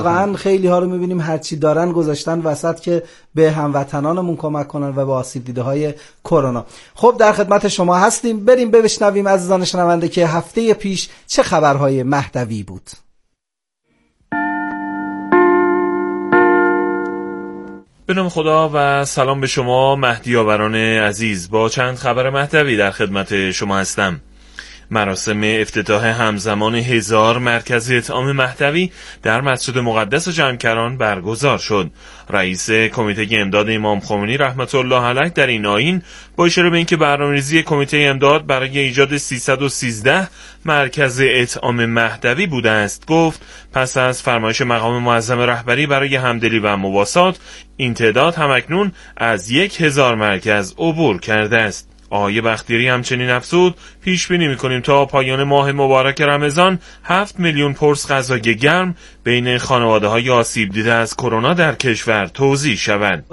واقعا خیلی ها رو میبینیم هرچی دارن گذاشتن وسط که به هموطنانمون کمک کنن و به آسیب دیده های کرونا. خب در خدمت شما هستیم، بریم بشنویم عزیزان شنونده که هفته پیش چه خبرهای مهدوی بود. به نام خدا و سلام به شما مهدیاوران عزیز. با چند خبر مهدوی در خدمت شما هستم. مراسم افتتاح همزمان 1000 مرکز اطعام مهدوی در مسجد مقدس جمکران برگزار شد. رئیس کمیته امداد امام خمینی رحمت الله علیه در این آیین با اشاره به اینکه برنامه‌ریزی کمیته امداد برای ایجاد 313 مرکز اطعام مهدوی بوده است، گفت پس از فرمایش مقام معظم رهبری برای همدلی و مواسات، این تعداد همکنون از 1000 مرکز عبور کرده است. آقای بختیاری همچنین افزود پیش بینی می‌کنیم تا پایان ماه مبارک رمضان 7 میلیون پرس غذای گرم بین خانواده‌های آسیب دیده از کرونا در کشور توزیع شود.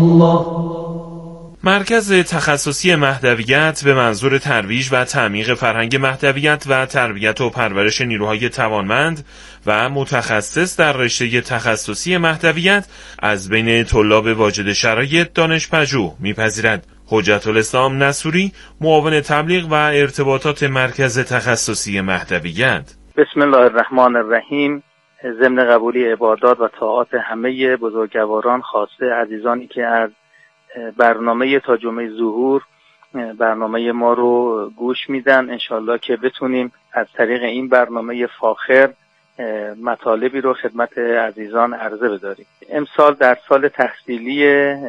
مرکز تخصصی مهدویت به منظور ترویج و تعمیق فرهنگ مهدویت و تربیت و پرورش نیروهای توانمند و متخصص در رشته تخصصی مهدویت از بین طلاب واجد شرایط دانش‌پژوه می‌پذیرد. حجت الاسلام نصوری، معاون تبلیغ و ارتباطات مرکز تخصصی مهدویت: بسم الله الرحمن الرحیم. ضمن قبولی عبادات و طاعات همه بزرگواران، خاصه عزیزانی که از برنامه تا جمعه ظهور برنامه ما رو گوش میدن، انشالله که بتونیم از طریق این برنامه فاخر مطالبی رو خدمت عزیزان عرضه بداریم. امسال در سال تحصیلی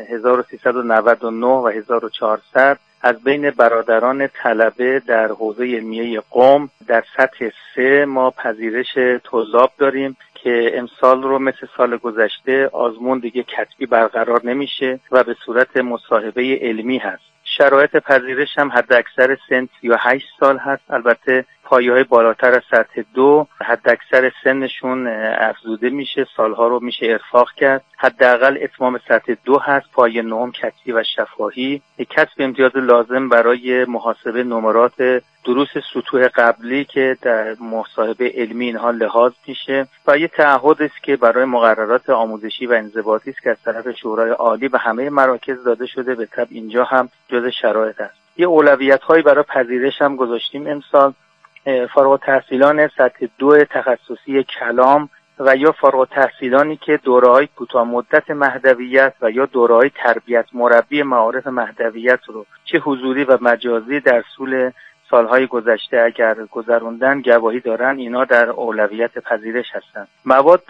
1399 و 1400 از بین برادران طلبه در حوزه علمیه قم در سطح 3 ما پذیرش طلاب داریم که امسال رو مثل سال گذشته آزمون دیگه کتبی برقرار نمیشه و به صورت مصاحبه علمی هست. شرایط پذیرش هم حد اکثر سن 38 سال هست. البته پایه‌های بالاتر از سطح 2 حد اکثر سنشون افزوده میشه، سالها رو میشه ارفاق کرد. حداقل اتمام سطح 2 هست، پایه 9 کتبی و شفاهی. کسب امتیاز لازم برای محاسبه نمرات دروس سطوح قبلی که در مصاحبه علمی اینها لحاظ میشه و یه تعهد است که برای مقررات آموزشی و انضباطی است که از طرف شورای عالی و همه مراکز داده شده. به طبع اینجا هم جز شرایط است. یه اولویت‌هایی برای پذیرش هم گذاشتیم امسال. فارغ التحصیلان سطح 2 تخصصی کلام و یا فارغ التحصیلانی که دوره‌های کوتاه مدت مهدویت و یا دوره‌های تربیت مربی معارف مهدویت رو چه حضوری و مجازی در طول سالهای گذشته اگر گذروندن گواهی دارن، اینا در اولویت پذیرش هستن. مواد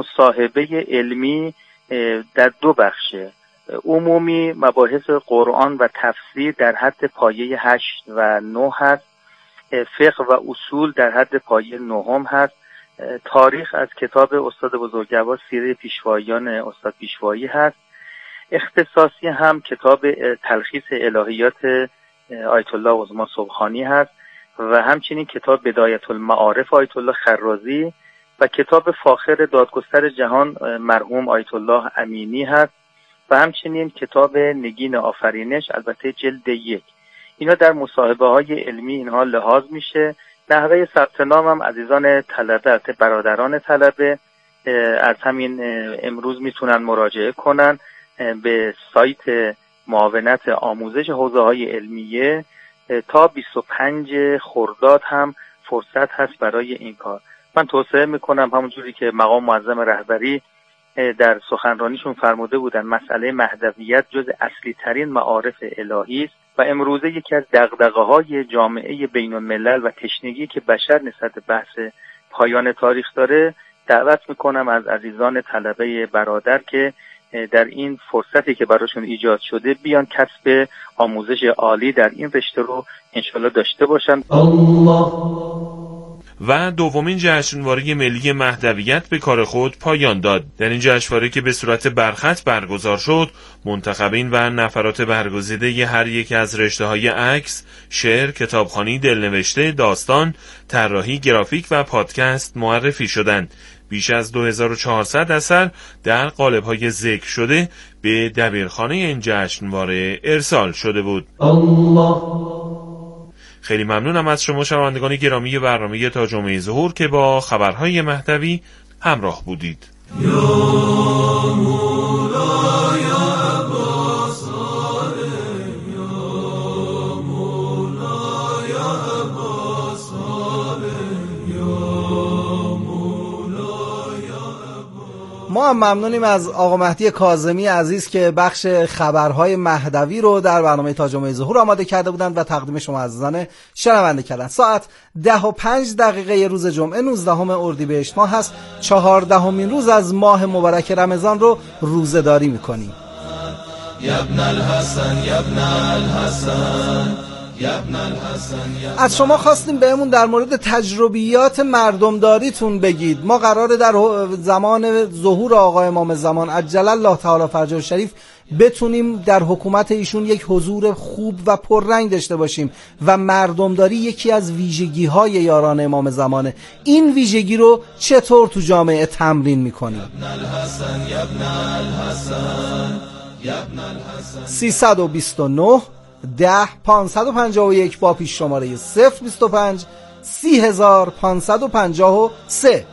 مصاحبه علمی در 2 بخشه. عمومی مباحث قرآن و تفسیر در حد پایه 8 و 9 هست. فقه و اصول در حد پایه 9 هست. تاریخ از کتاب استاد بزرگوار سیره پیشوایان استاد پیشوایی هست. اختصاصی هم کتاب تلخیص الهیات آیت الله عظما سبحانی هست و همچنین کتاب بدایت المعارف آیت الله خرازی و کتاب فاخر دادگستر جهان مرحوم آیت الله امینی هست و همچنین کتاب نگین آفرینش، البته جلد 1. اینا در مصاحبه های علمی اینها لحاظ میشه. نحوه ثبت نام هم عزیزان طلبه، برادران طلبه از همین امروز میتونن مراجعه کنن به سایت معاونت آموزش حوزه های علمیه. تا 25 خرداد هم فرصت هست برای این کار. من توصیه میکنم همونجوری که مقام معظم رهبری در سخنرانیشون فرموده بودن، مسئله مهدویت جز اصلی ترین معارف الهی است و امروزه یکی از دغدغه‌های جامعه بین الملل و تشنگی که بشر نسبت بحث پایان تاریخ داره. دعوت میکنم از عزیزان طلبه برادر که در این فرصتی که براشون ایجاد شده بیان کسب آموزش عالی در این رشته رو انشالله داشته باشن. و دومین جشنواره ملی مهدویت به کار خود پایان داد. در این جشنواره که به صورت برخط برگزار شد، منتخبین و نفرات برگزیده هر یک از رشته‌های عکس، شعر، کتابخوانی، دلنوشته، داستان، طراحی، گرافیک و پادکست معرفی شدند. بیش از 2400 اثر در قالب‌های ذکر شده به دبیرخانه این جشنواره ارسال شده بود. خیلی ممنونم از شما شنوندگان گرامی برنامه تا جمعه ظهور که با خبرهای مهدوی همراه بودید. ما هم ممنونیم از آقا مهدی کاظمی عزیز که بخش خبرهای مهدوی رو در برنامه تا جمعه ظهور آماده کرده بودند و تقدیم شما عزیزان شنونده کردند. ساعت 10:05 روز جمعه 19 اردیبهشت ماه هست. 14مین روز از ماه مبارک رمضان رو روزه‌داری می‌کنیم. از شما خواستیم بهمون در مورد تجربیات مردمداریتون بگید. ما قراره در زمان ظهور آقای امام زمان عجل الله تعالی فرجه الشریف بتونیم در حکومت ایشون یک حضور خوب و پررنگ داشته باشیم و مردمداری یکی از ویژگی‌های یاران امام زمانه. این ویژگی رو چطور تو جامعه تمرین می‌کنیم؟ 329 10-551 با پیش شماره 025 30553.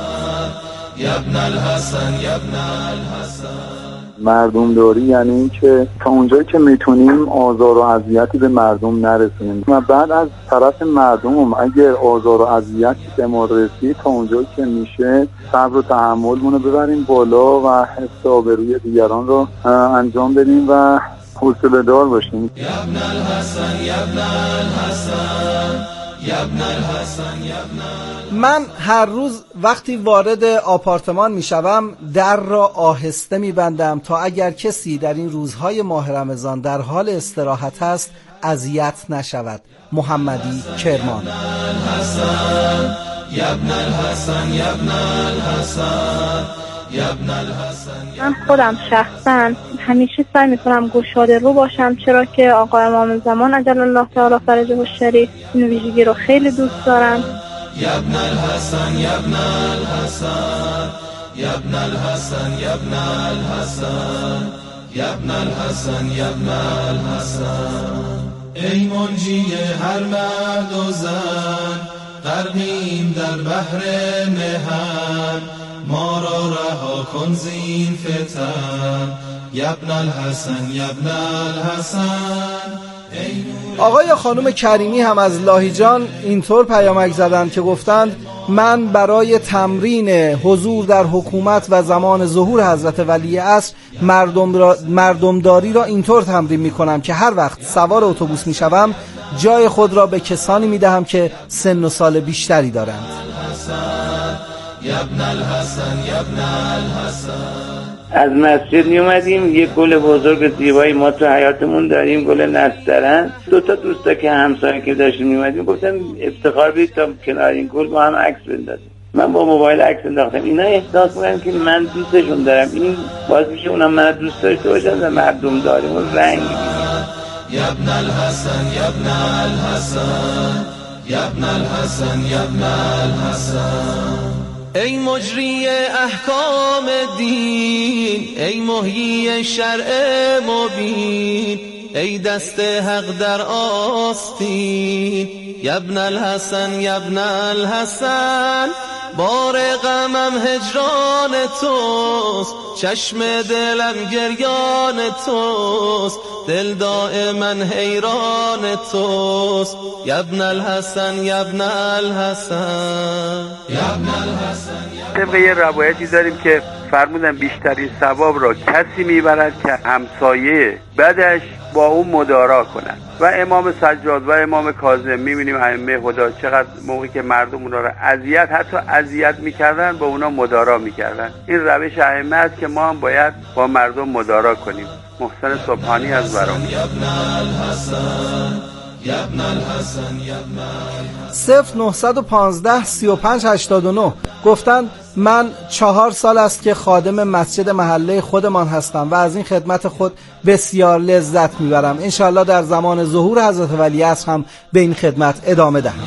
مردمداری یعنی این که تا اونجایی که میتونیم آزار و اذیتی به مردم نرسونیم و بعد از طرف مردم اگر آزار و اذیتی به ما رسید تا اونجایی که میشه صبر و تحملمون رو ببریم بالا و حفظ آبروی دیگران رو انجام بدیم و حوصله دار باشیم. من هر روز وقتی وارد آپارتمان میشوم در را آهسته میبندم تا اگر کسی در این روزهای ماه رمضان در حال استراحت است اذیت نشود. محمدی کرمان. من خودم شخصا همیشه سعی میکنم گشاده رو باشم، چرا که آقا امام زمان عجل الله تعالی فرجه الشریف این ویژگی رو خیلی دوست دارم. یبن الحسن یبن الحسن یبن الحسن یبن الحسن یبن الحسن یبن الحسن. ای منجی هر مرد و زن غرقیم در بحر مهن، ما را رها کن زین فتن. یبن الحسن یبن الحسن. آقای یا خانم کریمی هم از لاهیجان اینطور پیامک زدن که گفتند من برای تمرین حضور در حکومت و زمان ظهور حضرت ولی عصر مردمداری را اینطور تمرین می کنم که هر وقت سوار اتوبوس می شوم جای خود را به کسانی می دهم که سن و سال بیشتری دارند. از مسجد می اومدیم، یک گل بزرگ زیبایی ما تو حیاتمون داریم، گل نسترن. دو تا دوستا که همسایه که داشتیم می اومدیم گفتم افتخار بدید تا کنار این گل با هم عکس بندازیم. من با موبایل عکس انداختم. اینا احساس می‌کنن که من دوستشون دارم. این باعث میشه اونم من دوست داشته باشن و مردم داریم و رنگ می‌بینیم. یبن الحسن یبن الحسن یبن الحسن یبن الحسن. ای مجری احکام دین، ای محیی شرع مبین، ای دست حق در آستین. یبن الحسن یبن الحسن. بار غمم هجران توست، چشم دلم گریان توست، دل دائما حیران توست. یبن الحسن یبن الحسن یبن الحسن. طبق یه روایتی داریم که فرمودن بیشترین ثواب را کسی میبرد که همسایه بعدش با اون مدارا کنن. و امام سجاد و امام کاظم میبینیم ائمه خدا چقدر موقعی که مردم اونا را حتی اذیت میکردن با اونا مدارا میکردن. این روش ائمه است که ما هم باید با مردم مدارا کنیم. محسن صبحانی از ورام. 0915-3589 گفتند من 4 سال است که خادم مسجد محله خودمان هستم و از این خدمت خود بسیار لذت میبرم. انشاءالله در زمان ظهور حضرت ولی عصر هم به این خدمت ادامه دهم.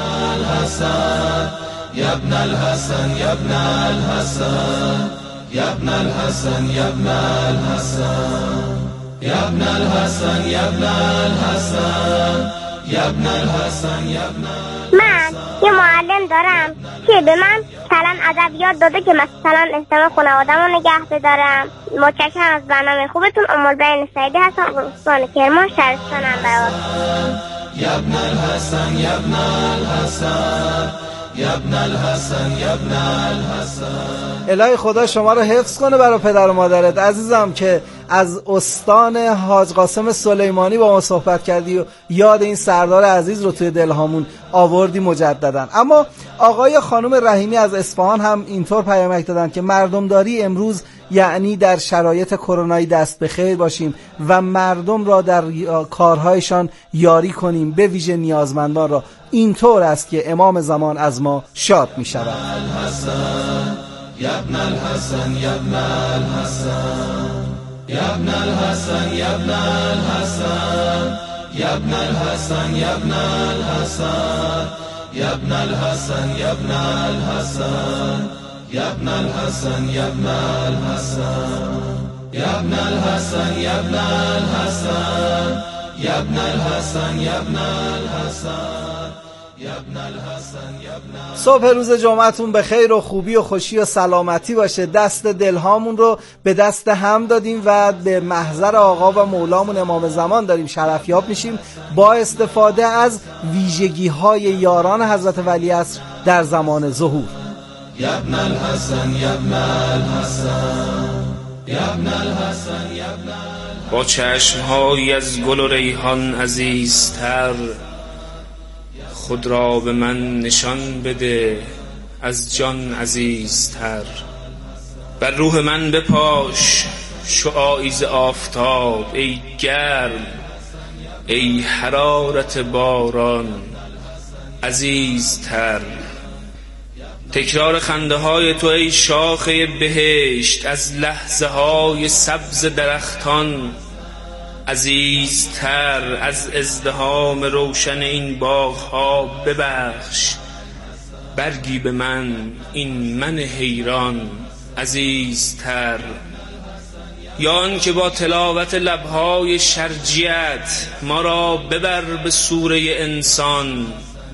یبن الحسن یبن الحسن یبن الحسن یبن الحسن یبن الحسن یبن الحسن یبن الحسن یبن. من یه معلم دارم که به من مثلا ادبیات داده که مثلا احتمال خانواده‌مو نگه بدارم. متشکرم از برنامه خوبتون. ام‌البرین سعیدی هستم، استان کرمان، شهرستان انبار. يا ابن الحسن يا ابن الحسن يا ابن الحسن يا ابن الحسن. الهی خدا شما رو حفظ کنه برای پدر و مادرت عزیزم که از استان حاج قاسم سلیمانی با ما صحبت کردی و یاد این سردار عزیز رو توی دلهامون آوردی مجددا. اما آقای خانم رحیمی از اصفهان هم اینطور پیامک دادن که مردمداری امروز یعنی در شرایط کرونایی دست به خیر باشیم و مردم را در کارهایشان یاری کنیم، به ویژه نیازمندان را. اینطور است که امام زمان از ما شاد می شود. يا ابن الحسن يا ابن الحسن يا ابن الحسن يا ابن الحسن يا ابن الحسن يا ابن الحسن يا ابن الحسن يا ابن الحسن يا ابن الحسن يا ابن الحسن يا ابن الحسن يا ابن الحسن يا ابن الحسن يا ابن الحسن. صبح روز جمعتون به خیر و خوبی و خوشی و سلامتی باشه. دست دلهامون رو به دست هم دادیم و به محضر آقا و مولامون امام زمان داریم شرفیاب میشیم با استفاده از ویژگی های یاران حضرت ولیعصر در زمان ظهور. یا ابن الحسن یا ابن الحسن یا ابن الحسن یا ابن الحسن. با چشم‌هایی از گل و ریحان عزیزتر خود را به من نشان بده از جان عزیزتر. بر روح من بپاش شعاعی ز آفتاب ای گرم ای حرارت باران عزیزتر. تکرار خنده های تو ای شاخه بهشت از لحظه های سبز درختان عزیزتر. از ازدحام روشن این باغ‌ها ببخش برگی به من این من حیران عزیزتر. یا آن که با تلاوت لب‌های شرجیت ما را ببر به سوره انسان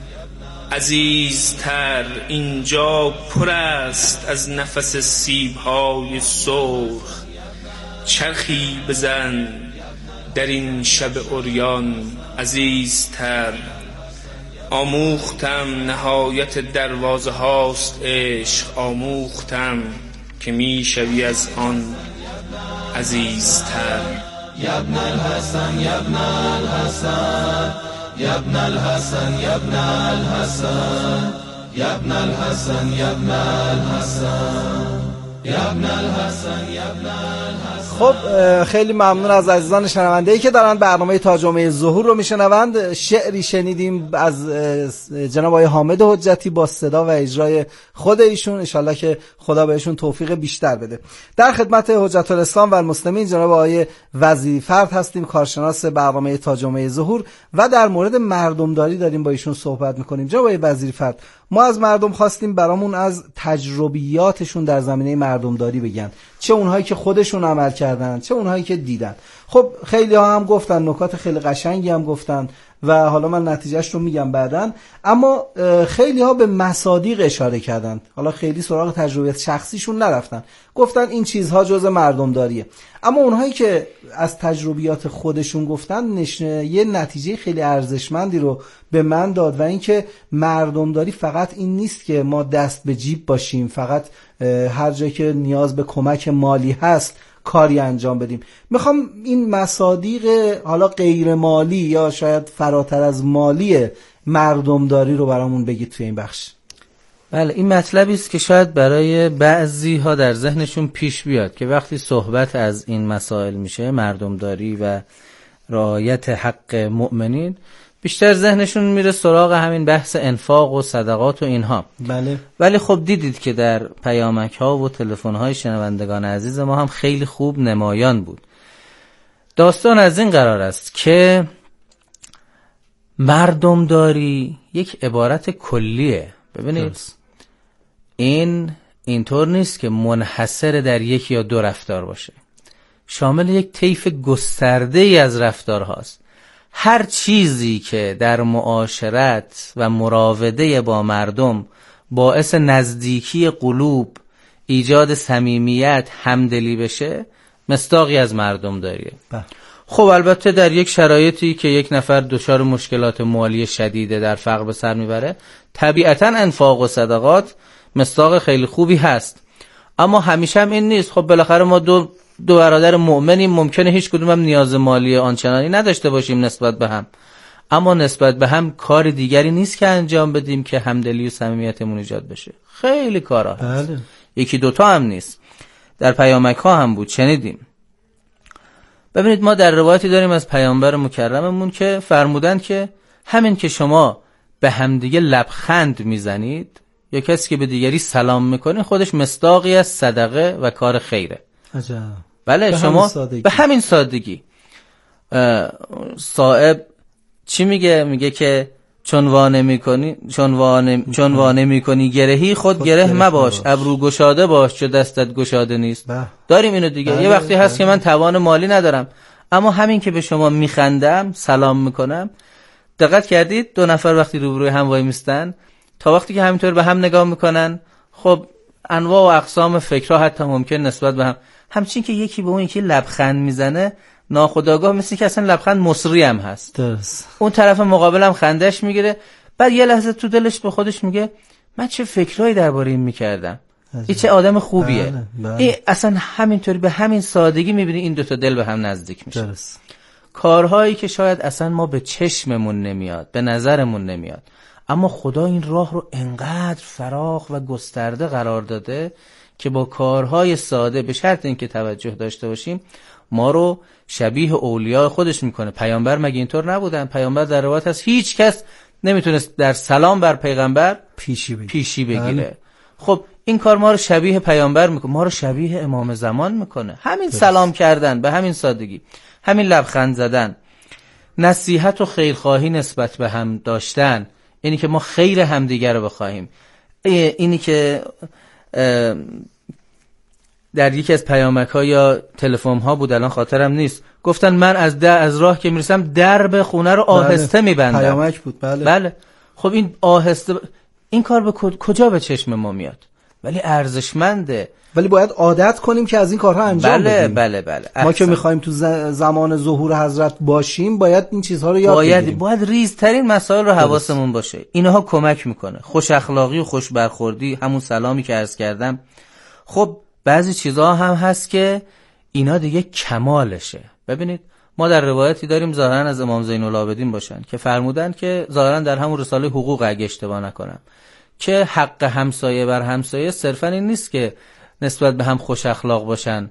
عزیزتر. اینجا پر است از نفس سیب‌های سرخ، چرخی بزن در این شب عریان عزیزتر. آموختم نهایت دروازه هاست عشق، آموختم که می شوی از آن عزیزتر. یا ابن الحسن یا ابن الحسن یا ابن الحسن یا ابن الحسن یا ابن الحسن یا ابن الحسن یا ابن الحسن یا ابن الحسن. خب خیلی ممنون از عزیزان شنونده‌ای که دارن برنامه تا جمعه ظهور رو میشنوند. شعری شنیدیم از جناب آقای حامد حجتی با صدا و اجرای خود ایشون، انشالله که خدا بهشون توفیق بیشتر بده. در خدمت حجت الاسلام و المسلمین جناب آقای وزیری فرد هستیم، کارشناس برنامه تا جمعه ظهور، و در مورد مردمداری داریم با ایشون صحبت میکنیم. جناب آقای وزیری فرد، ما از مردم خواستیم برامون از تجربیاتشون در زمینه مردمداری بگن، چه اونهایی که خودشون عمل کردن چه اونهایی که دیدن. خب خیلی ها هم گفتن، نکات خیلی قشنگی هم گفتن و حالا من نتیجهش رو میگم بعدن. اما خیلی ها به مصادیق اشاره کردن، حالا خیلی سراغ تجربیات شخصیشون نرفتن، گفتن این چیزها جزء مردمداریه. اما اونهایی که از تجربیات خودشون گفتن یه نتیجه خیلی ارزشمندی رو به من داد، و اینکه مردمداری فقط این نیست که ما دست به جیب باشیم، فقط هر جایی که نیاز به کمک مالی هست کاری انجام بدیم. میخوام این مصادیق حالا غیر مالی یا شاید فراتر از مالی مردمداری رو برامون بگید توی این بخش. بله، این مطلبی است که شاید برای بعضی ها در ذهنشون پیش بیاد که وقتی صحبت از این مسائل میشه، مردمداری و رعایت حق مؤمنین، بیشتر ذهنشون میره سراغ همین بحث انفاق و صدقات و اینها. بله. ولی خب دیدید که در پیامک ها و تلفن های شنوندگان عزیز ما هم خیلی خوب نمایان بود. داستان از این قرار است که مردمداری یک عبارت کلیه. ببینید اینطور نیست که منحصر در یک یا دو رفتار باشه، شامل یک طیف گسترده ای از رفتار هاست. هر چیزی که در معاشرت و مراوده با مردم باعث نزدیکی قلوب، ایجاد صمیمیت، همدلی بشه، مصداقی از مردم داریه. خب البته در یک شرایطی که یک نفر دچار مشکلات مالی شدیده، در فقر به سر میبره، طبیعتاً انفاق و صدقات مصداق خیلی خوبی هست. اما همیشه هم این نیست. خب بالاخره ما دو برادر مؤمنیم، ممکنه هیچ کدوم هم نیاز مالی آنچنانی نداشته باشیم نسبت به هم، اما نسبت به هم کار دیگری نیست که انجام بدیم که همدلی و صمیمیتمون ایجاد بشه. خیلی کارا هست. یکی دوتا هم نیست. در پیامک ها هم بود، شنیدیم. ببینید ما در روایتی داریم از پیامبر مکرممون که فرمودن که همین که شما به همدیگه لبخند میزنید یا کسی که به دیگری سلام میکنه، خودش مصداقی از صدقه و کار خیره. عجب. بله، شما به همین سادگی. صائب چی میگه که چون وانه میکنی گرهی، خود گره مباش، ابرو گشاده باش چو دستت گشاده نیست. داریم اینو دیگه. یه وقتی هست که من توان مالی ندارم، اما همین که به شما میخندم، سلام میکنم. دقت کردید دو نفر وقتی روبروی هم وای میستن، تا وقتی که همینطور به هم نگاه میکنن، خب انواع و اقسام فکرها حتی ممکن نسبت به هم، همچین که یکی به اون یکی لبخند میزنه، ناخودآگاه مثل که اصلا لبخند مصری هم هست. درست. اون طرف مقابل هم خندش میگیره، بعد یه لحظه تو دلش به خودش میگه من چه فکرایی درباره این میکردم، این چه آدم خوبیه. این اصلا همینطوری به همین سادگی میبینی این دوتا دل به هم نزدیک میشه. درست. کارهایی که شاید اصلا ما به چشممون نمیاد، به نظرمون نمیاد، اما خدا این راه رو انقدر فراخ و گسترده قرار داده که با کارهای ساده، به شرط اینکه توجه داشته باشیم، ما رو شبیه اولیاء خودش میکنه. پیامبر مگه اینطور نبودن؟ پیامبر در روایت هست هیچ کس نمیتونست در سلام بر پیغمبر پیشی بگیره. خب این کار ما رو شبیه پیامبر میکنه، ما رو شبیه امام زمان میکنه. همین سلام کردن به همین سادگی، همین لبخند زدن، نصیحت و خیرخواهی نسبت به هم داشتن، اینی که ما خیر همدیگر رو بخواهیم، اینی که در یکی از پیامک ها یا تلفن ها بود، الان خاطرم نیست، گفتن من از راه که میرسم درب خونه رو آهسته میبندم. پیامک بود. بله. خب این آهسته این کار به کجا به چشم ما میاد؟ ولی ارزشمنده، ولی باید عادت کنیم که از این کارها انجام بدیم. بله. ما که میخوایم تو زمان ظهور حضرت باشیم، باید این چیزها رو یاد بگیریم. باید ریزترین مسائل رو حواسمون باشه. اینها کمک میکنه. خوش اخلاقی و خوش برخوردی، همون سلامی که عرض کردم. خب بعضی چیزها هم هست که اینا دیگه کمالشه. ببینید ما در روایتی داریم ظاهرا از امام زین العابدین باشن که فرمودن که ظاهرا در همون رساله حقوق اگه اشتباه نکنم، که حق همسایه بر همسایه صرفا این نیست که نسبت به هم خوش اخلاق باشن.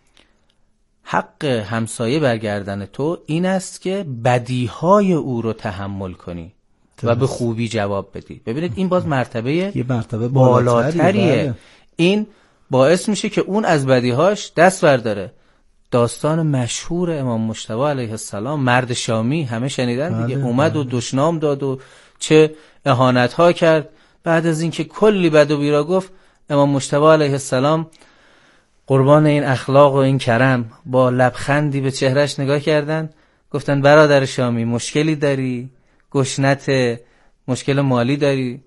حق همسایه برگردن تو این است که بدیهای او رو تحمل کنی و به خوبی جواب بدی. ببینید این باز مرتبه بالاتریه. این باعث میشه که اون از بدیهاش دست برداره. داستان مشهور امام مجتبی علیه السلام، مرد شامی، همه شنیدن دیگه. اومد و دشنام داد و چه اهانت‌ها کرد. بعد از اینکه کلی بد و بیرا گفت، امام مجتبی علیه السلام قربان این اخلاق و این کرم با لبخندی به چهرش نگاه کردن، گفتن برادر شامی مشکلی داری؟ گشنت؟ مشکل مالی داری؟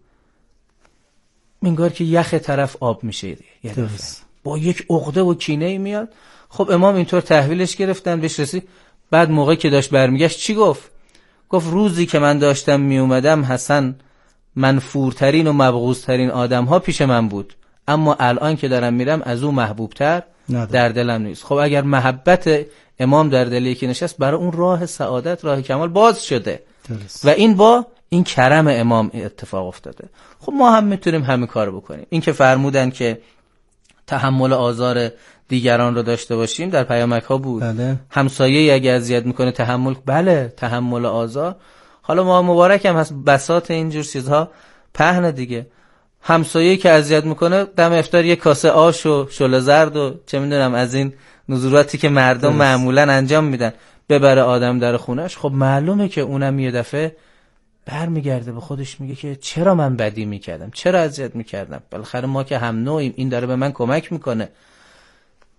انگار که یخ طرف آب میشه با یک عقده و کینه میاد. خب امام اینطور تحویلش گرفتن، بهش رسید. بعد موقعی که داشت برمیگشت چی گفت؟ گفت روزی که من داشتم میومدم حسن منفورترین و مبغوضترین آدم ها پیش من بود، اما الان که دارم میرم از او محبوبتر در دلم نیست. خب اگر محبت امام در دل یکی نشست، برای اون راه سعادت، راه کمال باز شده. و این با این کرم امام اتفاق افتاده. خب ما هم میتونیم همین کار بکنیم. این که فرمودن که تحمل آزار دیگران رو داشته باشیم، در پیامک ها بود. همسایه اگه اذیت میکنه تحمل آزار. حالا ما مبارک هم هست بساط اینجور چیزها پهن دیگه. همسایه که اذیت میکنه دم افطار یک کاسه آش و شله زرد و چه میدونم از این نزوراتی که مردم معمولا انجام میدن ببره آدم در خونش. خب معلومه که اونم یه دفعه برمیگرده به خودش میگه که چرا من بدی میکردم، چرا اذیت میکردم. بالاخره ما که هم نوعیم، این داره به من کمک میکنه.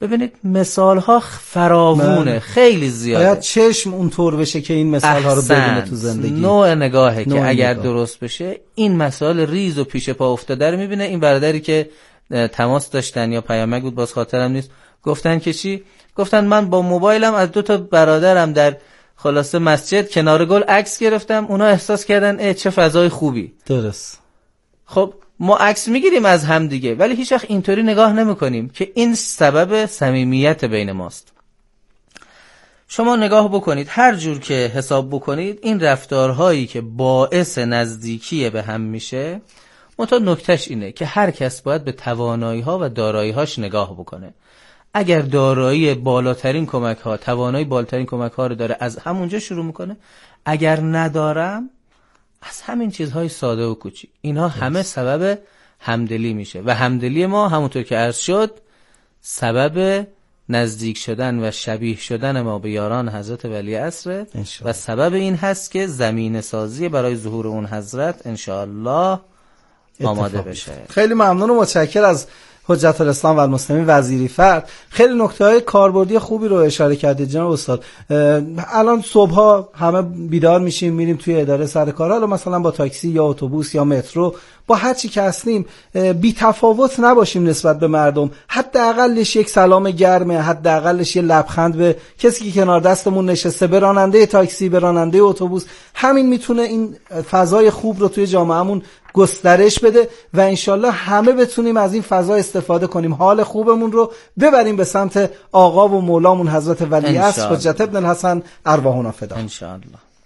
ببینید مثال ها فراوونه، خیلی زیاده. باید چشم اونطور بشه که این مثال ها رو ببینه تو زندگی. نوع نگاهه که اگر درست بشه این مسائل ریز و پیش پا افتاده رو میبینه. این برادری که تماس داشتن یا پیامک بود باز خاطرم نیست، گفتن که چی؟ گفتن من با موبایلم از 2 برادرم در خلاصه مسجد کنار گل عکس گرفتم، اونا احساس کردن چه فضای خوبی. درست. خب ما عکس میگیریم از هم دیگه، ولی هیچ وقت اینطوری نگاه نمیکنیم که این سبب صمیمیت بین ماست. شما نگاه بکنید هر جور که حساب بکنید این رفتارهایی که باعث نزدیکی به هم میشه، منتها نکتهش اینه که هر کس باید به توانایی‌ها و دارایی‌هاش نگاه بکنه. اگر دارایی بالاترین کمک‌ها، توانایی بالاترین کمک‌ها رو داره، از همونجا شروع میکنه. اگر ندارم، از همین چیزهای ساده و کوچیک، اینها همه سبب همدلی میشه و همدلی ما همونطور که عرض شد سبب نزدیک شدن و شبیه شدن ما به یاران حضرت ولی عصر و سبب این هست که زمینه سازی برای ظهور اون حضرت انشاءالله آماده بشه. خیلی ممنون و متشکر از حجت الاسلام و المسلمین وزیری فرد. خیلی نکته‌های کاربردی خوبی رو اشاره کردید جناب استاد. الان صبح‌ها همه بیدار میشیم میریم توی اداره سر کار، حالا مثلا با تاکسی یا اتوبوس یا مترو، با هر چی که هستیم بی تفاوت نباشیم نسبت به مردم. حداقلش یک سلام گرمه، حداقلش یه لبخند به کسی که کنار دستمون نشسته، به راننده تاکسی، به راننده اتوبوس. همین میتونه این فضای خوب رو توی جامعهمون گسترش بده و انشالله همه بتونیم از این فضا استفاده کنیم، حال خوبمون رو ببریم به سمت آقا و مولامون حضرت ولی عصر حجت ابن الحسن ارواحنا فدا. انشاءالله.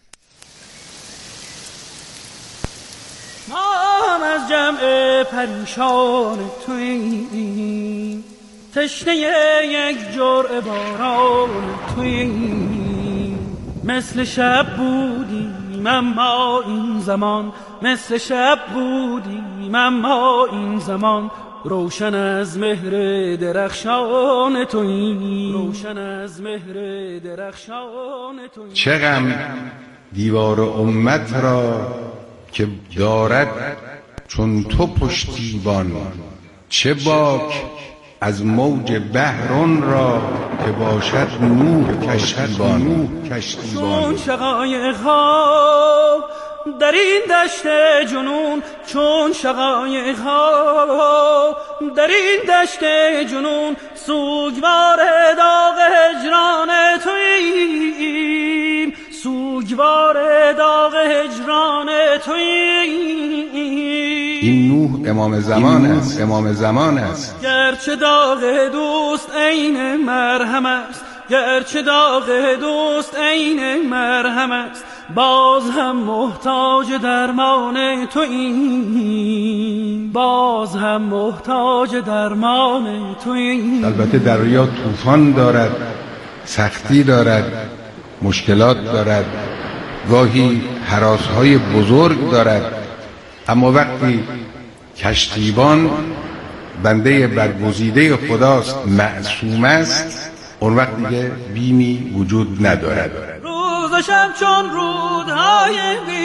ما هم از جمع پریشان توییم، تشنه یک جرعه باران توییم. مثل شب بودیم اما این زمان، مثل شب بودیم اما این زمان، روشن از مهر درخشان توییم، روشن از مهر درخشان توییم. چه غم دیوار امت را که دارد چون تو پشتیبان، چه باک از موج بحران را که باشد نوح کشتیبان. چون شقایق ها در این دشت جنون، چون شقایق ها در این دشت جنون، سوگوار داغ هجران توییم، سوگوار داغ هجران توییم. این نوح امام زمان است، امام زمان است. گرچه داغ دوست عین مرهم است، گرچه داغ دوست عین مرهم است، باز هم محتاج درمان توییم، باز هم محتاج درمان توییم. البته دریا طوفان دارد، سختی دارد، مشکلات دارد، گاهی هراس‌های بزرگ دارد، اما وقتی کشتیبان بنده برگزیده خداست، معصوم است، اون وقت دیگه بیمی وجود ندارد. روز و شب چون رودهای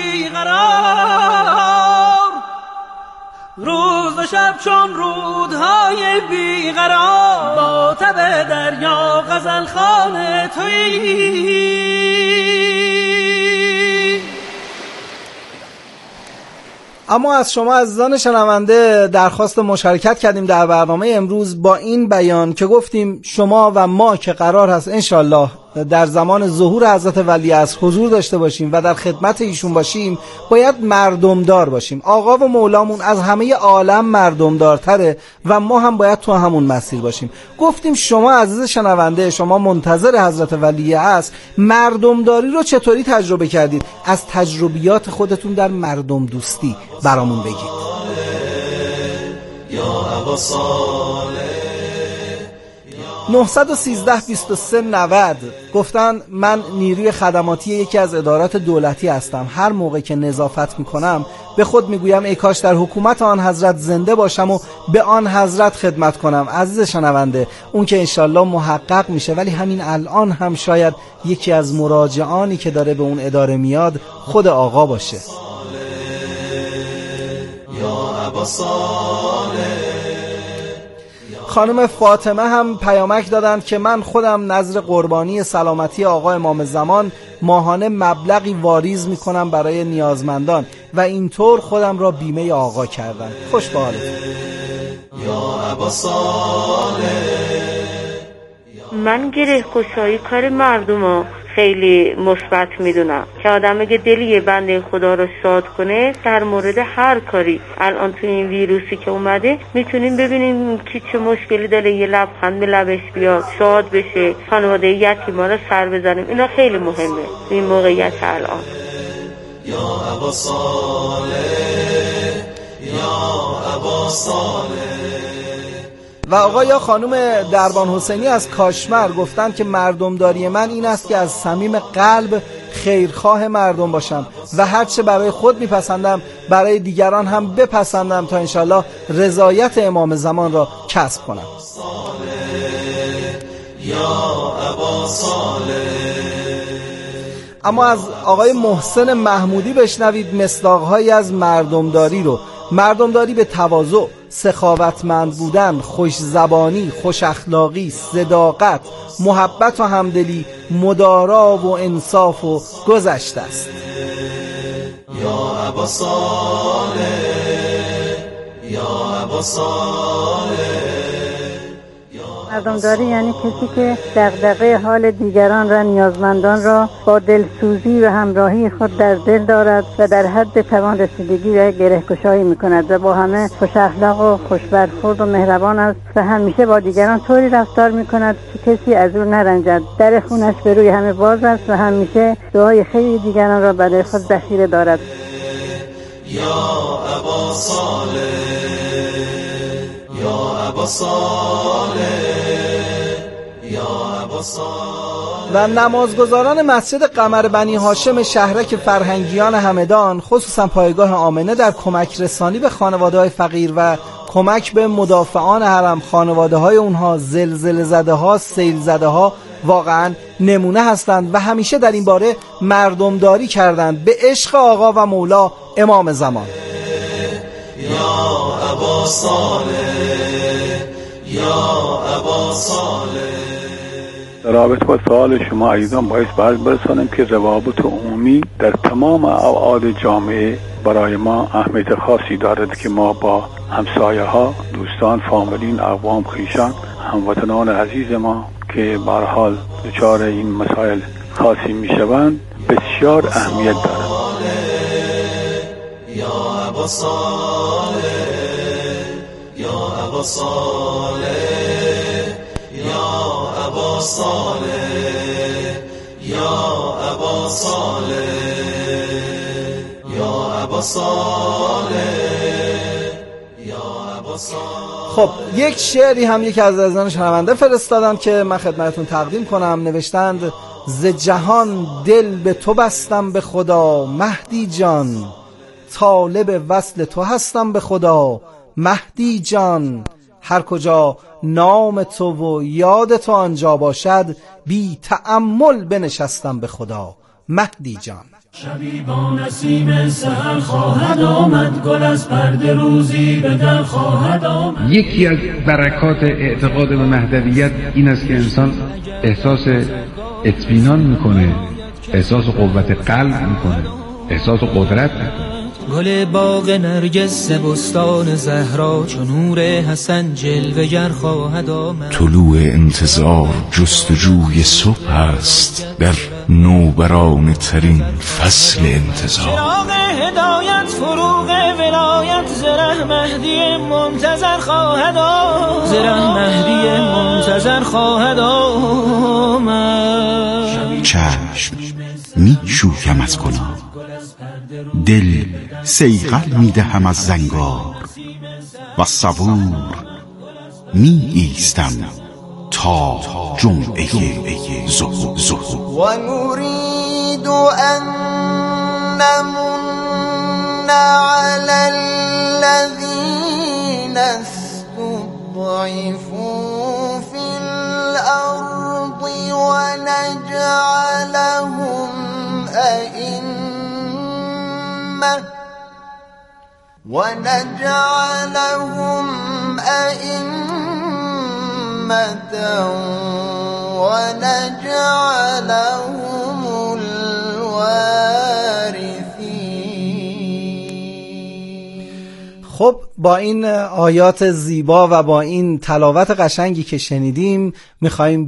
بیقرار، روز و شب چون رودهای بیقرار، با تب دریا غزل خوان تویی. اما از شما عزیزان شنونده درخواست مشارکت کردیم در برنامه امروز با این بیان که گفتیم شما و ما که قرار هست انشالله در زمان ظهور حضرت ولی عصر حضور داشته باشیم و در خدمت ایشون باشیم، باید مردمدار باشیم. آقا و مولامون از همه عالم مردمدارتره و ما هم باید تو همون مسیر باشیم. گفتیم شما عزیز شنونده، شما منتظر حضرت ولی عصر، مردمداری رو چطوری تجربه کردید؟ از تجربیات خودتون در مردم دوستی برامون بگید. یا ابا صالح 913-23-90 گفتن من نیروی خدماتی یکی از ادارات دولتی هستم. هر موقع که نظافت میکنم به خود میگویم ای کاش در حکومت آن حضرت زنده باشم و به آن حضرت خدمت کنم. عزیز شنونده، اون که انشالله محقق میشه، ولی همین الان هم شاید یکی از مراجعانی که داره به اون اداره میاد خود آقا باشه. خانم فاطمه هم پیامک دادند که من خودم نظر قربانی سلامتی آقا امام زمان ماهانه مبلغی واریز میکنم برای نیازمندان و اینطور خودم را بیمه آقا کردم. خوش به حالتون. یا ابا صالح. من گره گشایی کار مردمو خیلی مثبت میدونم که آدم اگه دلی بنده خدا رو شاد کنه در مورد هر کاری. الان تو این ویروسی که اومده میتونیم ببینیم کی چه مشکلی داره، یه لبخند به لبش بیاد، شاد بشه، خانواده یتیما رو سر بزنیم. اینا خیلی مهمه این موقعیت الان. یا ابا صالح، یا ابا صالح. و آقا یا خانم دربان حسینی از کاشمر گفتن که مردمداری من این است که از صمیم قلب خیرخواه مردم باشم و هرچه برای خود میپسندم برای دیگران هم بپسندم تا انشالله رضایت امام زمان را کسب کنم. اما از آقای محسن محمودی بشنوید مصداق‌هایی از مردمداری رو. مردمداری به تواضع، سخاوتمند بودن، خوش زبانی، خوش اخلاقی، صداقت، محبت و همدلی، مدارا و انصاف و گذشته است. یا ابا صالح، یا ابا صالح. مردمداری یعنی کسی که دغدغه حال دیگران و نیازمندان را با دلسوزی و همراهی خود در دل دارد و در حد توان رسیدگی و گره‌گشایی می‌کند و با همه خوش اخلاق و خوش برخورد و مهربان است و همیشه با دیگران طوری رفتار می‌کند که کسی از او نرنجد. در خونش به روی همه باز است و همیشه دعای خیر دیگران را برای خود ذخیره دارد. یا ابا صالح، یا ابا صالح، یا ابا صالح. و نمازگزاران مسجد قمر بنی هاشم شهرک فرهنگیان همدان خصوصا پایگاه آمنه در کمک رسانی به خانواده‌های فقیر و کمک به مدافعان حرم، خانواده‌های اونها، زلزله زده ها، سیل زده ها واقعا نمونه هستند و همیشه در این باره مردمداری کردند به عشق آقا و مولا امام زمان. یا ابا صالح، یا ابا صالح. در رابطه با سوال شما عزیزان باید برسانم که روابط عمومی در تمام ابعاد جامعه برای ما اهمیت خاصی دارد که ما با همسایه ها، دوستان، فامیلین، اقوام، خویشان، هموطنان عزیز ما که به هر حال دچار این مسائل خاصی میشوند بسیار اهمیت دارد. یا ابا صالح، یا ابا صالح، یا ابا صالح، یا ابا صالح، یا ابا صالح، یا ابا صالح. خب یک شعری هم یکی از عزیزان شنونده فرستادن که من خدمتتون تقدیم کنم. نوشتند: ز جهان دل به تو بستم به خدا مهدی جان، طالب وصل تو هستم به خدا مهدی جان، هر کجا نام تو و یاد تو آنجا باشد بی تأمل بنشستم به خدا مهدی جان. شبی با نسیم سحر خواهد آمد، گل از پرده روزی به در خواهد آمد. یکی از برکات اعتقاد به مهدویت این است که انسان احساس اطمینان میکنه، احساس قوت قلب میکنه، احساس قدرت میکنه. گل باغ نرگس بستان زهرا چون نور حسن جلوه‌گر خواهد آمد. طلوع انتظار جستجوی صبح است در نوبرانه ترین فصل انتظار. چراغ هدایت فروغ ولایت زره مهدی منتظر خواهد آمد. زره مهدی منتظر خواهد آمد. چشم می شویم از گناه، دل صیقل می دهم از زنگار و صبور می ایستم تا جمعه ظهر. و نريد ان نمن على الذين استضعفوا في الارض ونجعلهم أئمة ونجعلهم الوارثين. خب با این آیات زیبا و با این تلاوت قشنگی که شنیدیم میخوایم